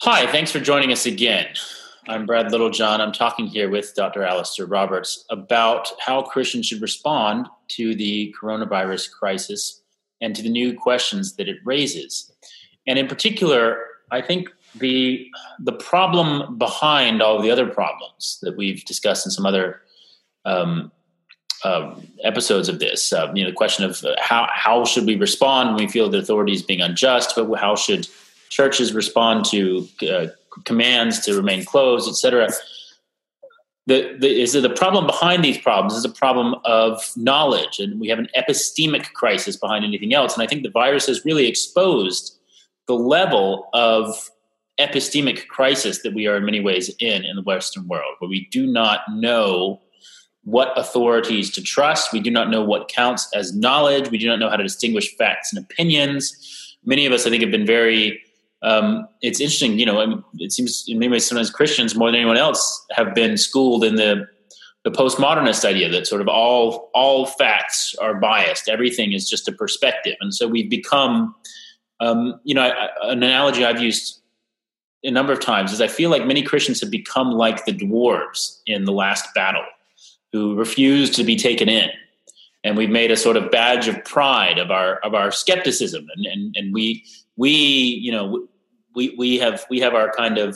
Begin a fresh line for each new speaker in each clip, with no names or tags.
Hi, thanks for joining us again. I'm Brad Littlejohn. I'm talking here with Dr. Alistair Roberts about how Christians should respond to the coronavirus crisis and to the new questions that it raises. And in particular, I think the problem behind all the other problems that we've discussed in some other um, episodes of this, the question of how should we respond when we feel the authority is being unjust, but how should churches respond to commands to remain closed, etc. The problem behind these problems is a problem of knowledge, and we have an epistemic crisis behind anything else. And I think the virus has really exposed the level of epistemic crisis that we are in many ways in the Western world, where we do not know what authorities to trust. We do not know what counts as knowledge. We do not know how to distinguish facts and opinions. Many of us, I think, have been very it's interesting, it seems in many ways sometimes Christians more than anyone else have been schooled in the postmodernist idea that sort of all facts are biased. Everything is just a perspective. And so we've become, an analogy I've used a number of times is I feel like many Christians have become like the dwarves in the last battle who refused to be taken in. And we've made a sort of badge of pride of our skepticism. And we have our kind of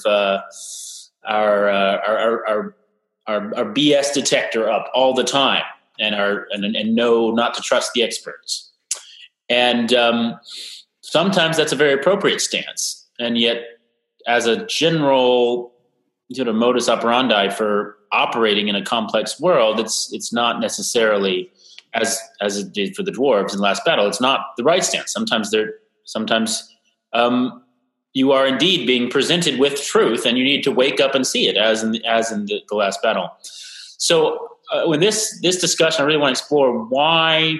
our BS detector up all the time, and know not to trust the experts. And sometimes that's a very appropriate stance, and yet, as a general sort of modus operandi for operating in a complex world, it's not necessarily as it did for the dwarves in the last battle. It's not the right stance. Sometimes you are indeed being presented with truth, and you need to wake up and see it, as in the last battle. So, with this discussion, I really want to explore why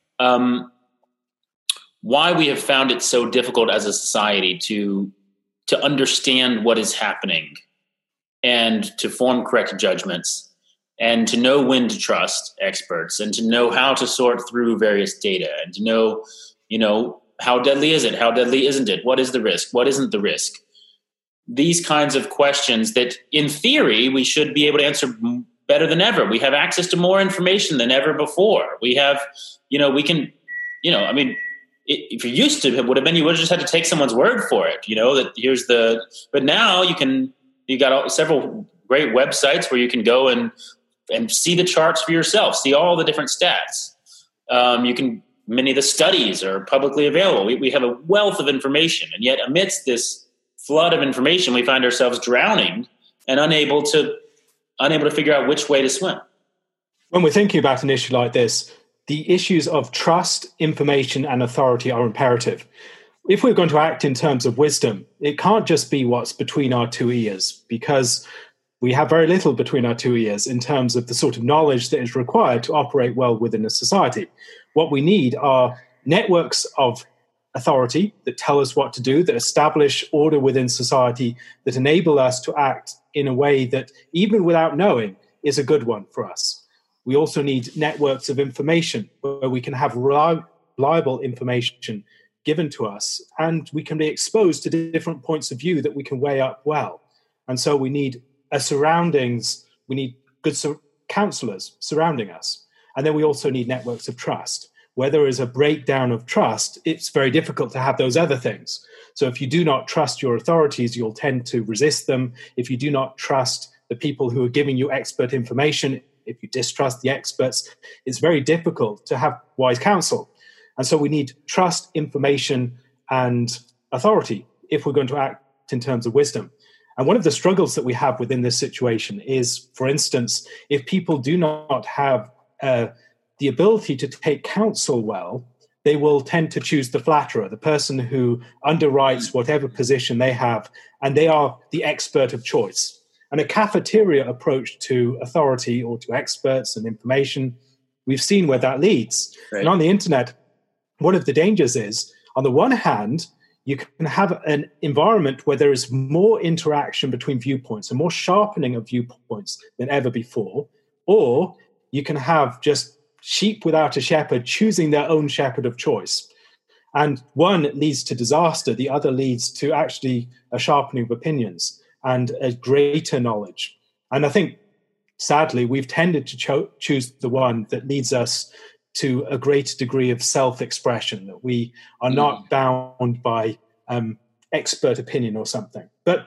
we have found it so difficult as a society to understand what is happening, and to form correct judgments, and to know when to trust experts, and to know how to sort through various data, and to know, how deadly is it? How deadly isn't it? What is the risk? What isn't the risk? These kinds of questions that, in theory, we should be able to answer better than ever. We have access to more information than ever before. We have, if you're used to it, would have been you would have just had to take someone's word for it. But now you got several great websites where you can go and see the charts for yourself, see all the different stats. Many of the studies are publicly available. We have a wealth of information, and yet amidst this flood of information, we find ourselves drowning and unable to figure out which way to swim.
When we're thinking about an issue like this, the issues of trust, information, and authority are imperative. If we're going to act in terms of wisdom, it can't just be what's between our two ears, because we have very little between our two ears in terms of the sort of knowledge that is required to operate well within a society. What we need are networks of authority that tell us what to do, that establish order within society, that enable us to act in a way that, even without knowing, is a good one for us. We also need networks of information where we can have reliable information given to us, and we can be exposed to different points of view that we can weigh up well. And so we need we need good counselors surrounding us. And then we also need networks of trust. Where there is a breakdown of trust, it's very difficult to have those other things. So if you do not trust your authorities, you'll tend to resist them. If you do not trust the people who are giving you expert information, if you distrust the experts, it's very difficult to have wise counsel. And so we need trust, information, and authority if we're going to act in terms of wisdom. And one of the struggles that we have within this situation is, for instance, if people do not have the ability to take counsel well, they will tend to choose the flatterer, the person who underwrites whatever position they have, and they are the expert of choice. And a cafeteria approach to authority or to experts and information, we've seen where that leads. Right. And on the internet, one of the dangers is, on the one hand, you can have an environment where there is more interaction between viewpoints and more sharpening of viewpoints than ever before, or you can have just sheep without a shepherd choosing their own shepherd of choice. And one leads to disaster, the other leads to actually a sharpening of opinions and a greater knowledge. And I think, sadly, we've tended to choose the one that leads us to a greater degree of self-expression, that we are not bound by expert opinion or something. But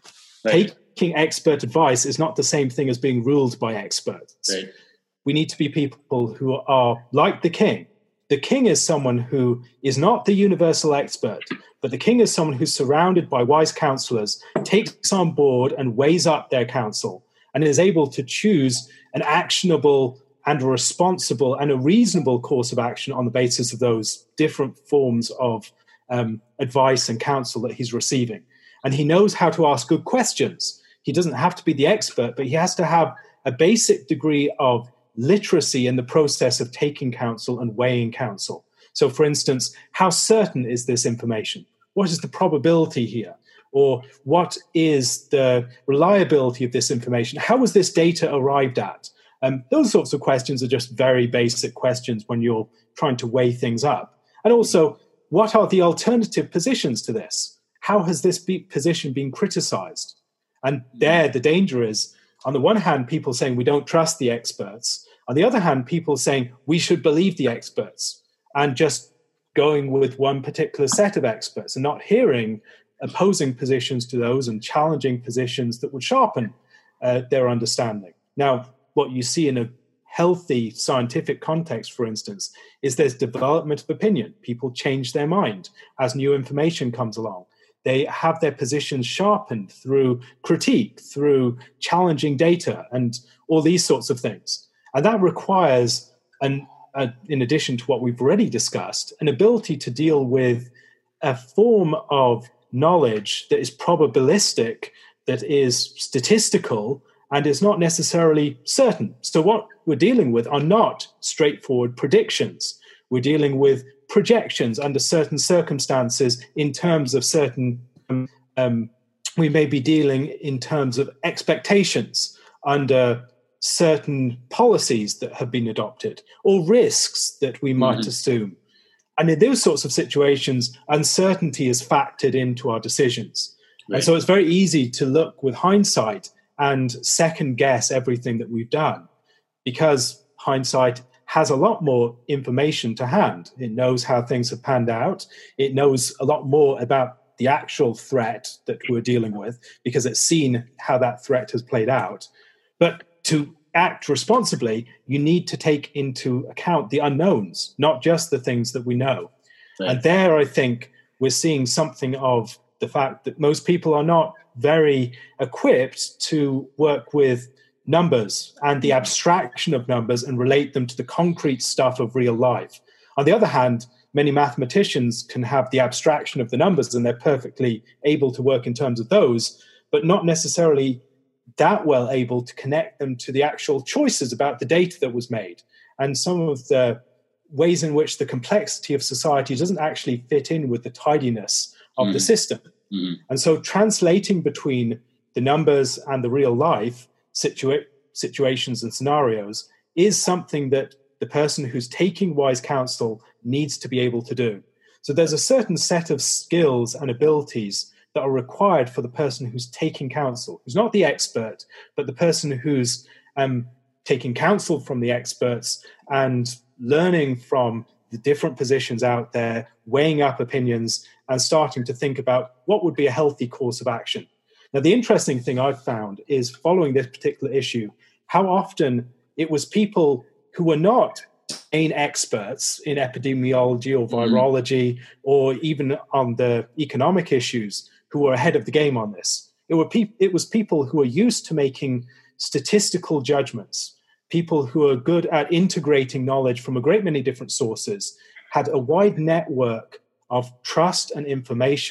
taking expert advice is not the same thing as being ruled by experts.
Right.
We need to be people who are like the king. The king is someone who is not the universal expert, but the king is someone who's surrounded by wise counselors, takes on board and weighs up their counsel, and is able to choose an actionable and a responsible and a reasonable course of action on the basis of those different forms of advice and counsel that he's receiving. And he knows how to ask good questions. He doesn't have to be the expert, but he has to have a basic degree of literacy in the process of taking counsel and weighing counsel. So, for instance, how certain is this information? What is the probability here? Or what is the reliability of this information? How was this data arrived at? Those sorts of questions are just very basic questions when you're trying to weigh things up. And also, what are the alternative positions to this? How has this position been criticized? And there, the danger is, on the one hand, people saying we don't trust the experts. On the other hand, people saying we should believe the experts, and just going with one particular set of experts and not hearing opposing positions to those and challenging positions that would sharpen their understanding. Now, what you see in a healthy scientific context, for instance, is there's development of opinion. People change their mind as new information comes along. They have their positions sharpened through critique, through challenging data, and all these sorts of things. And that requires, in addition to what we've already discussed, an ability to deal with a form of knowledge that is probabilistic, that is statistical, and is not necessarily certain. So what we're dealing with are not straightforward predictions. We're dealing with projections under certain circumstances in terms of certain, we may be dealing in terms of expectations under certain policies that have been adopted, or risks that we might assume. And in those sorts of situations, uncertainty is factored into our decisions. Right. And so it's very easy to look with hindsight and second guess everything that we've done, because hindsight has a lot more information to hand. It knows how things have panned out. It knows a lot more about the actual threat that we're dealing with, because it's seen how that threat has played out. But to act responsibly, you need to take into account the unknowns, not just the things that we know. Right. And there, I think, we're seeing something of the fact that most people are not very equipped to work with numbers and the abstraction of numbers and relate them to the concrete stuff of real life. On the other hand, many mathematicians can have the abstraction of the numbers and they're perfectly able to work in terms of those, but not necessarily that well able to connect them to the actual choices about the data that was made and some of the ways in which the complexity of society doesn't actually fit in with the tidiness of the system. And so translating between the numbers and the real life situations and scenarios is something that the person who's taking wise counsel needs to be able to do. So there's a certain set of skills and abilities that are required for the person who's taking counsel, who's not the expert, but the person who's taking counsel from the experts and learning from the different positions out there, weighing up opinions, and starting to think about what would be a healthy course of action. Now, the interesting thing I've found is, following this particular issue, how often it was people who were not main experts in epidemiology or virology or even on the economic issues who were ahead of the game on this. It was people who are used to making statistical judgments, people who are good at integrating knowledge from a great many different sources, had a wide network of trust and information,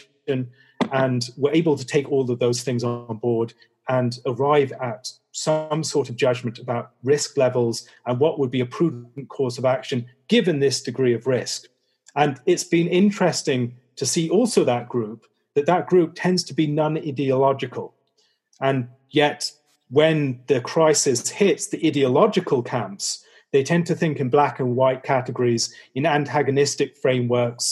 and were able to take all of those things on board and arrive at some sort of judgment about risk levels and what would be a prudent course of action given this degree of risk. And it's been interesting to see also that group tends to be non-ideological. And yet, when the crisis hits the ideological camps, they tend to think in black and white categories, in antagonistic frameworks,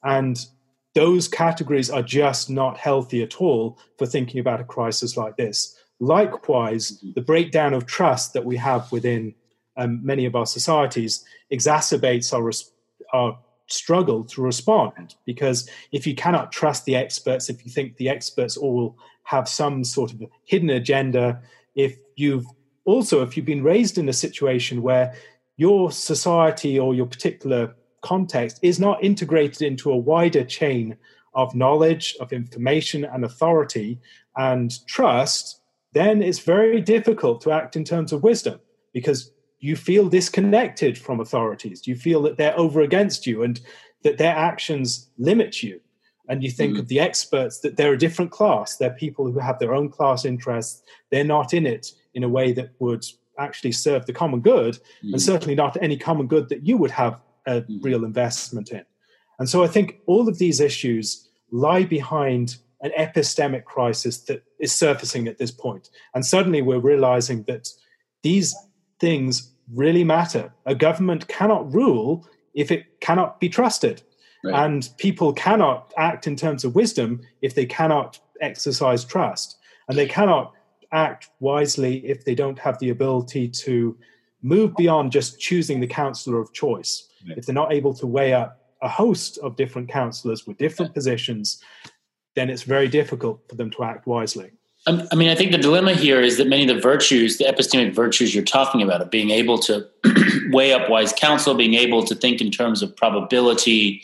And those categories are just not healthy at all for thinking about a crisis like this. Likewise, the breakdown of trust that we have within many of our societies exacerbates our struggle to respond. Because if you cannot trust the experts, if you think the experts all have some sort of hidden agenda, if you've been raised in a situation where your society or your particular context is not integrated into a wider chain of knowledge, of information and authority and trust, then it's very difficult to act in terms of wisdom, because you feel disconnected from authorities. You feel that they're over against you and that their actions limit you. And you think of the experts, that they're a different class. They're people who have their own class interests. They're not in it in a way that would actually serve the common good, and certainly not any common good that you would have a real investment in. And so I think all of these issues lie behind an epistemic crisis that is surfacing at this point. And suddenly we're realizing that these things really matter. A government cannot rule if it cannot be trusted. Right. And people cannot act in terms of wisdom if they cannot exercise trust. And they cannot act wisely if they don't have the ability to move beyond just choosing the counselor of choice. Right. If they're not able to weigh up a host of different counselors with different positions, then it's very difficult for them to act wisely.
I mean, I think the dilemma here is that many of the virtues, the epistemic virtues you're talking about, of being able to weigh up wise counsel, being able to think in terms of probability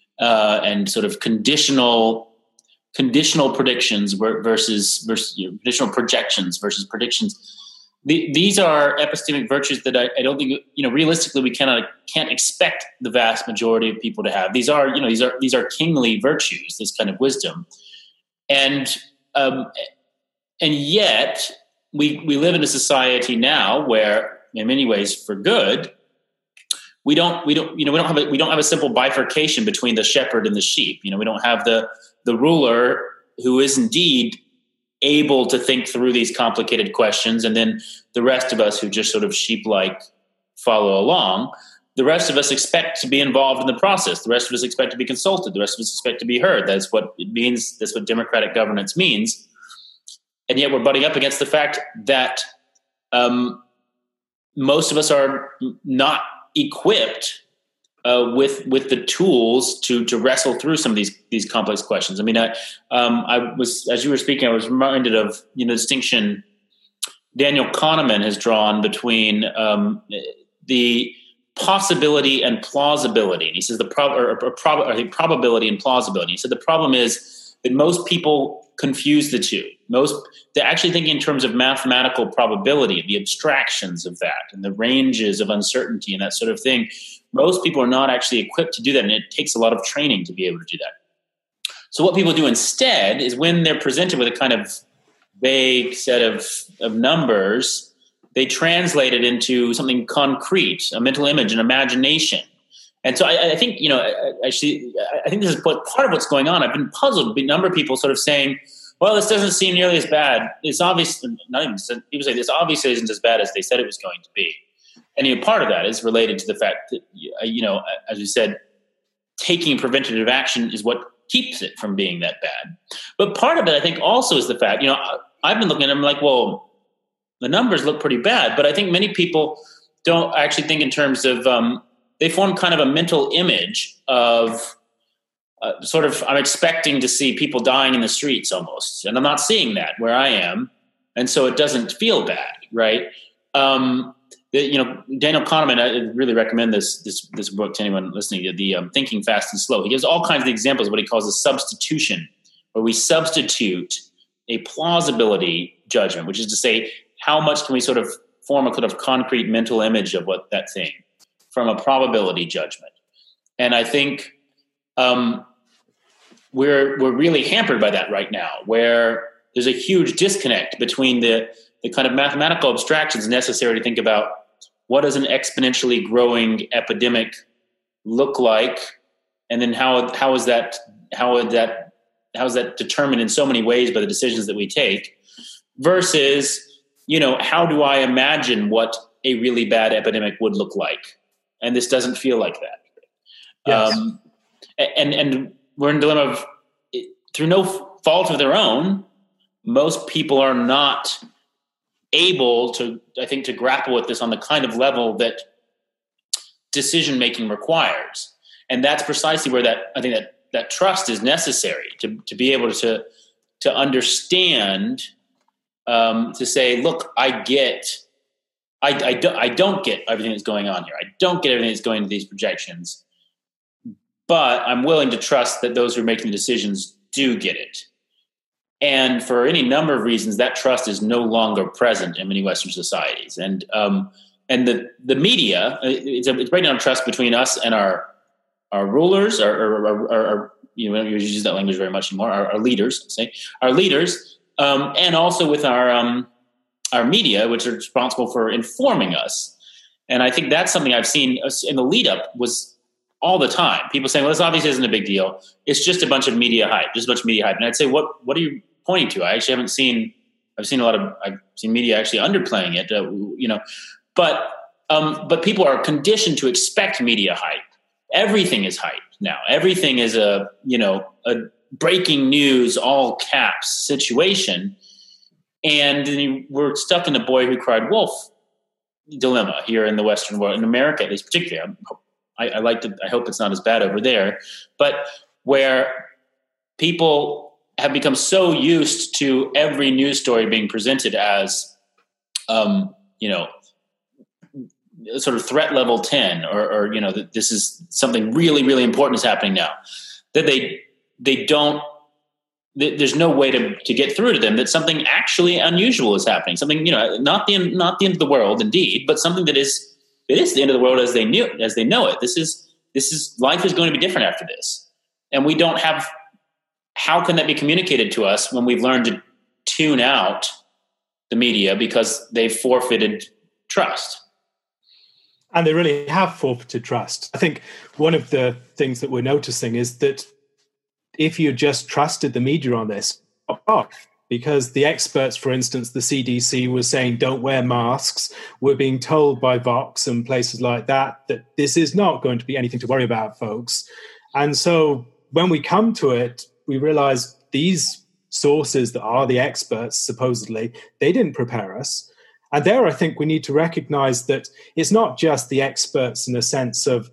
and sort of conditional predictions versus conditional projections versus predictions. These are epistemic virtues that I don't think, realistically we can't expect the vast majority of people to have. These are kingly virtues, this kind of wisdom, and yet we live in a society now where, in many ways, for good, we don't have a simple bifurcation between the shepherd and the sheep. We don't have the ruler who is indeed able to think through these complicated questions, and then the rest of us who just sort of sheep-like follow along. The rest of us expect to be involved in the process. The rest of us expect to be consulted. The rest of us expect to be heard. That's what it means. That's what democratic governance means. And yet we're butting up against the fact that most of us are not equipped with the tools to wrestle through some of these complex questions. I mean, I was, as you were speaking, I was reminded of the distinction Daniel Kahneman has drawn between the possibility and plausibility. And he says probability and plausibility. He said the problem is that most people confuse the two. They're actually thinking in terms of mathematical probability, the abstractions of that, and the ranges of uncertainty and that sort of thing. Most people are not actually equipped to do that, and it takes a lot of training to be able to do that. So what people do instead is, when they're presented with a kind of vague set of numbers, they translate it into something concrete, a mental image, an imagination. And so I think, I think this is part of what's going on. I've been puzzled by a number of people sort of saying, well, this doesn't seem nearly as bad. It's obvious, not even people say this obviously isn't as bad as they said it was going to be. And part of that is related to the fact that, as you said, taking preventative action is what keeps it from being that bad. But part of it, I think, also is the fact, I've been looking at them like, well, the numbers look pretty bad. But I think many people don't actually think in terms of, they form kind of a mental image of I'm expecting to see people dying in the streets almost. And I'm not seeing that where I am. And so it doesn't feel bad, right? Daniel Kahneman, I really recommend this book to anyone listening, the Thinking Fast and Slow. He gives all kinds of examples of what he calls a substitution, where we substitute a plausibility judgment, which is to say, how much can we sort of form a kind of concrete mental image of what that thing, from a probability judgment. And I think we're really hampered by that right now, where there's a huge disconnect between the kind of mathematical abstractions necessary to think about what does an exponentially growing epidemic look like, and then how is that determined in so many ways by the decisions that we take, versus how do I imagine what a really bad epidemic would look like? And this doesn't feel like that.
Yes.
and we're in a dilemma of, through no fault of their own, most people are not able to, I think, to grapple with this on the kind of level that decision making requires. And that's precisely where I think that trust is necessary to be able to understand, to say, look, I don't get everything that's going on here. I don't get everything that's going into these projections, but I'm willing to trust that those who are making the decisions do get it. And for any number of reasons, that trust is no longer present in many Western societies. And the media, it's breaking down trust between us and our rulers, our we don't use that language very much anymore. Our leaders, and also with our media, which are responsible for informing us. And I think that's something I've seen in the lead up was all the time. People saying, well, this obviously isn't a big deal. It's just a bunch of media hype, And I'd say, what are you pointing to? I've seen media actually underplaying it, but people are conditioned to expect media hype. Everything is hype now. Everything is a breaking news, all caps situation. And we're stuck in the boy who cried wolf dilemma here in the Western world, in America at least particularly. I hope it's not as bad over there, but where people have become so used to every news story being presented as, sort of threat level 10, or that this is something really, really important is happening now, that they don't. There's no way to get through to them that something actually unusual is happening. Something, not the end of the world, indeed, but something that is the end of the world as they know it. This is life is going to be different after this, and we don't have. How can that be communicated to us when we've learned to tune out the media because they've forfeited trust?
And they really have forfeited trust. I think one of the things that we're noticing is that if you just trusted the media on this, because the experts, for instance, the CDC was saying don't wear masks. We're being told by Vox and places like that this is not going to be anything to worry about, folks. And so when we come to it, we realize these sources that are the experts, supposedly, they didn't prepare us. And there, I think we need to recognize that it's not just the experts in the sense of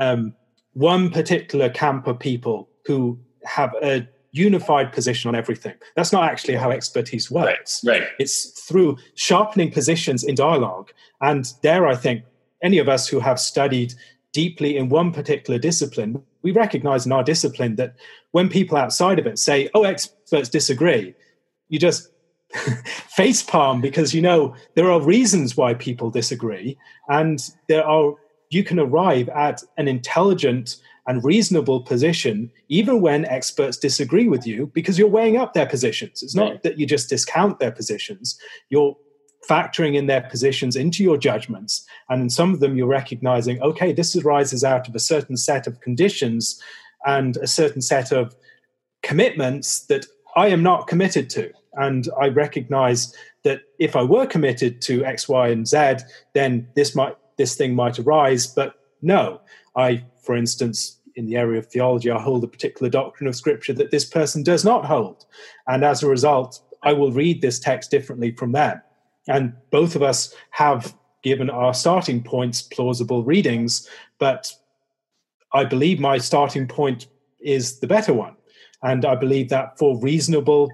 one particular camp of people who have a unified position on everything. That's not actually how expertise works.
Right.
It's through sharpening positions in dialogue. And there, I think, any of us who have studied deeply in one particular discipline, we recognize in our discipline that when people outside of it say, oh, experts disagree, you just face palm because there are reasons why people disagree, and you can arrive at an intelligent and reasonable position even when experts disagree with you because you're weighing up their positions. It's not that you just discount their positions. You're factoring in their positions into your judgments, and in some of them you're recognizing, okay, this arises out of a certain set of conditions and a certain set of commitments that I am not committed to. And I recognize that if I were committed to X, Y, and Z, then this thing might arise. But no, for instance, in the area of theology, I hold a particular doctrine of Scripture that this person does not hold. And as a result, I will read this text differently from them. And both of us have given our starting points plausible readings, but I believe my starting point is the better one. And I believe that for reasonable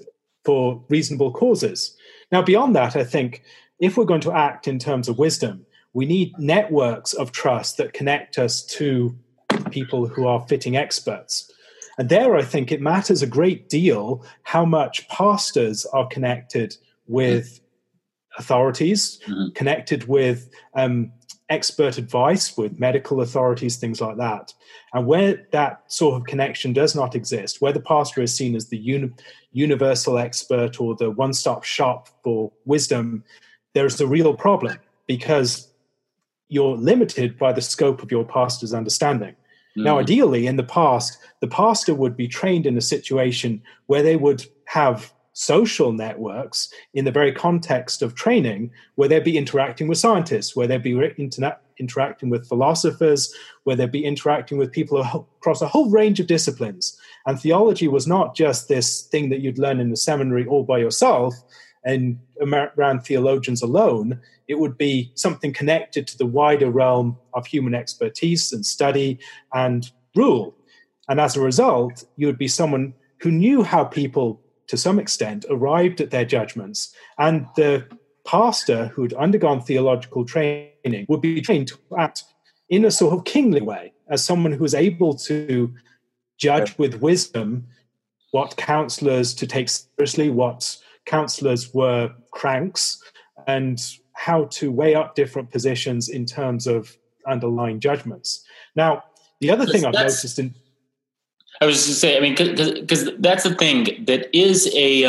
causes. Now, beyond that, I think if we're going to act in terms of wisdom, we need networks of trust that connect us to people who are fitting experts. And there, I think it matters a great deal how much pastors are connected with authorities, connected with expert advice, with medical authorities, things like that. And where that sort of connection does not exist, where the pastor is seen as the universal expert or the one-stop shop for wisdom, there's a real problem because you're limited by the scope of your pastor's understanding. Now, ideally, in the past, the pastor would be trained in a situation where they would have social networks in the very context of training, where they'd be interacting with scientists, where they'd be interacting with philosophers, where they'd be interacting with people across a whole range of disciplines. And theology was not just this thing that you'd learn in the seminary all by yourself and around theologians alone. It would be something connected to the wider realm of human expertise and study and rule. And as a result, you would be someone who knew how people, to some extent, arrived at their judgments. And the pastor who'd undergone theological training would be trained to act in a sort of kingly way, as someone who was able to judge with wisdom what counselors to take seriously, what counselors were cranks, and how to weigh up different positions in terms of underlying judgments. Now, the other thing I've noticed in...
I was just saying, I mean, because that's the thing that is a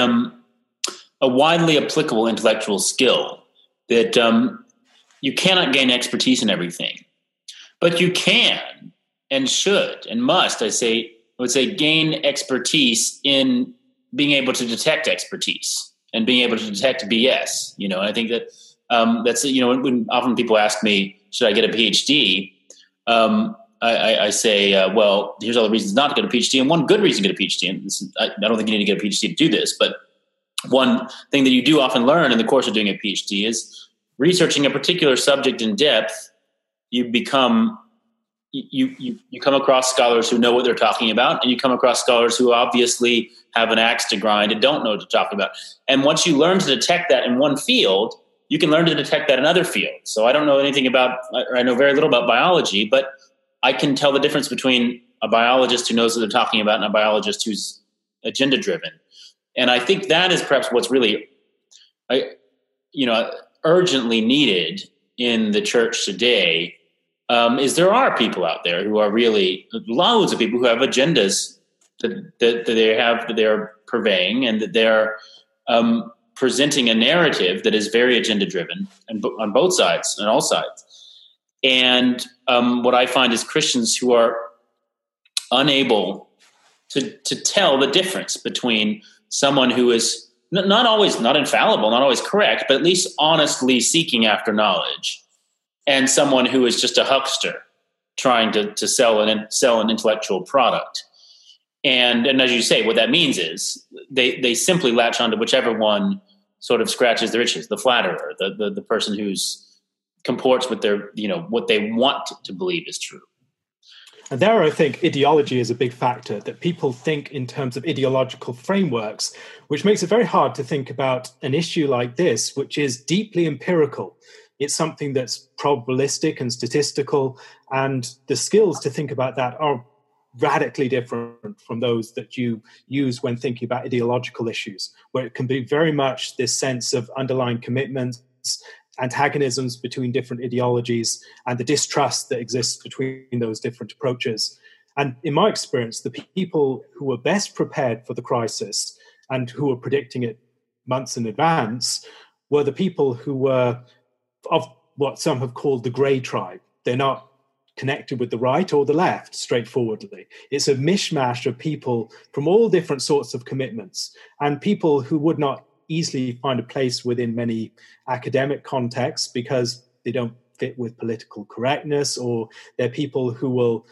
widely applicable intellectual skill, that you cannot gain expertise in everything, but you can and should and must, I would say, gain expertise in being able to detect expertise and being able to detect BS. And I think that that's, when often people ask me, should I get a PhD? I say, well, here's all the reasons not to get a PhD, and one good reason to get a PhD. And I don't think you need to get a PhD to do this, but one thing that you do often learn in the course of doing a PhD is researching a particular subject in depth. You come across scholars who know what they're talking about, and you come across scholars who obviously have an axe to grind and don't know what they're talking about. And once you learn to detect that in one field, you can learn to detect that in other fields. So I don't know anything about, or I know very little about biology, but I can tell the difference between a biologist who knows what they're talking about and a biologist who's agenda driven. And I think that is perhaps what's really, urgently needed in the church today. Is there are people out there who are really, loads of people who have agendas that they're purveying, and that they're presenting a narrative that is very agenda driven, and on both sides and all sides. And what I find is Christians who are unable to tell the difference between someone who is not infallible, not always correct, but at least honestly seeking after knowledge, and someone who is just a huckster trying to sell an intellectual product. And as you say, what that means is they simply latch onto whichever one sort of scratches their itches, the flatterer, the person who's comports with their, what they want to believe is true.
And there, I think ideology is a big factor, that people think in terms of ideological frameworks, which makes it very hard to think about an issue like this, which is deeply empirical. It's something that's probabilistic and statistical, and the skills to think about that are radically different from those that you use when thinking about ideological issues, where it can be very much this sense of underlying commitments, antagonisms between different ideologies, and the distrust that exists between those different approaches. And in my experience, the people who were best prepared for the crisis and who were predicting it months in advance were the people who were of what some have called the grey tribe. They're not connected with the right or the left straightforwardly. It's a mishmash of people from all different sorts of commitments, and people who would not easily find a place within many academic contexts because they don't fit with political correctness, or they're people who will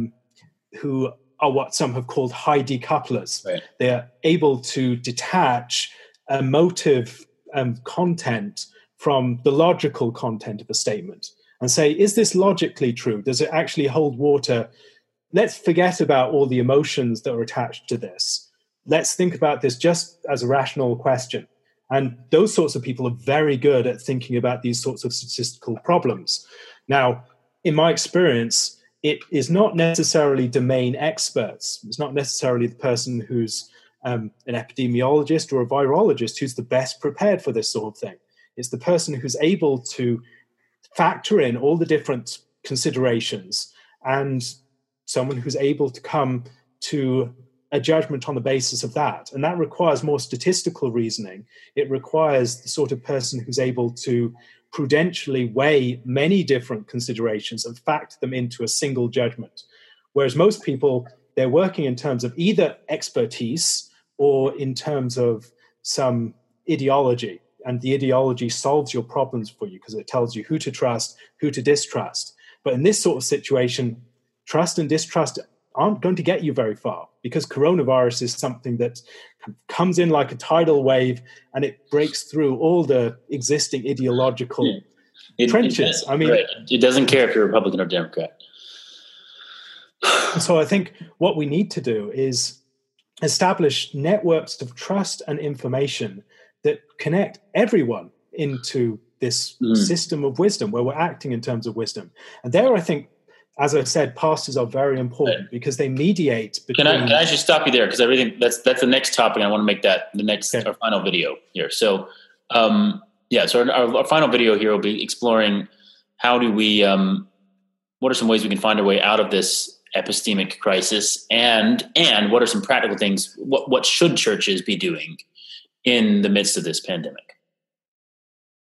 who are what some have called high decouplers. Right. They're able to detach emotive content from the logical content of a statement and say, is this logically true? Does it actually hold water? Let's forget about all the emotions that are attached to this. Let's think about this just as a rational question. And those sorts of people are very good at thinking about these sorts of statistical problems. Now, in my experience, it is not necessarily domain experts. It's not necessarily the person who's an epidemiologist or a virologist who's the best prepared for this sort of thing. It's the person who's able to factor in all the different considerations, and someone who's able to come to a judgment on the basis of that. And that requires more statistical reasoning. It requires the sort of person who's able to prudentially weigh many different considerations and factor them into a single judgment. Whereas most people, they're working in terms of either expertise or in terms of some ideology, and the ideology solves your problems for you because it tells you who to trust, who to distrust. But in this sort of situation, trust and distrust aren't going to get you very far, because coronavirus is something that comes in like a tidal wave and it breaks through all the existing ideological trenches.
It doesn't care if you're Republican or Democrat.
So I think what we need to do is establish networks of trust and information that connect everyone into this system of wisdom, where we're acting in terms of wisdom. And there, I think, as I said, pastors are very important because they mediate between...
Can I just stop you there? Because that's the next topic. I want to make that the next our final video here. So, so our final video here will be exploring how do we, what are some ways we can find our way out of this epistemic crisis, and what are some practical things? What should churches be doing in the midst of this pandemic?